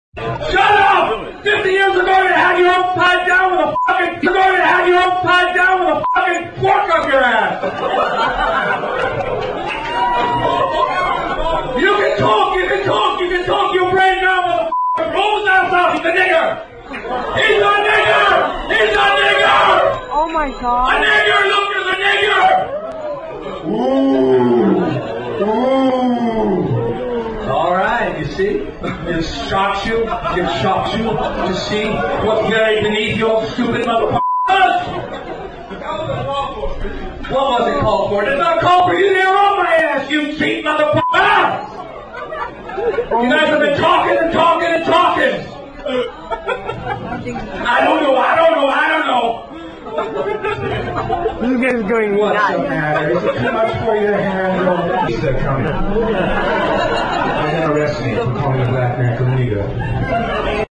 Shut up! 50 years ago you had your upside down with a fucking... You're going to have your upside down with a fucking fork up your ass! You can talk, you can talk, you can talk your brain down with a rolls out. He's a nigger! He's a nigger! He's a nigger! Oh my God! A nigger! Look, there's a nigger! Ooh! Ooh! All right, you see? It shocks you. It shocks you to see what's buried beneath your stupid motherfucker. What was it called for? It's not called for you. They're on my ass, you cheap motherfucker! You guys have been talking and talking and talking. I don't know. This guy's going What's nuts. the matter? Is it too much for you to handle? They're coming. They're going to arrest me for calling a black man Comuniga.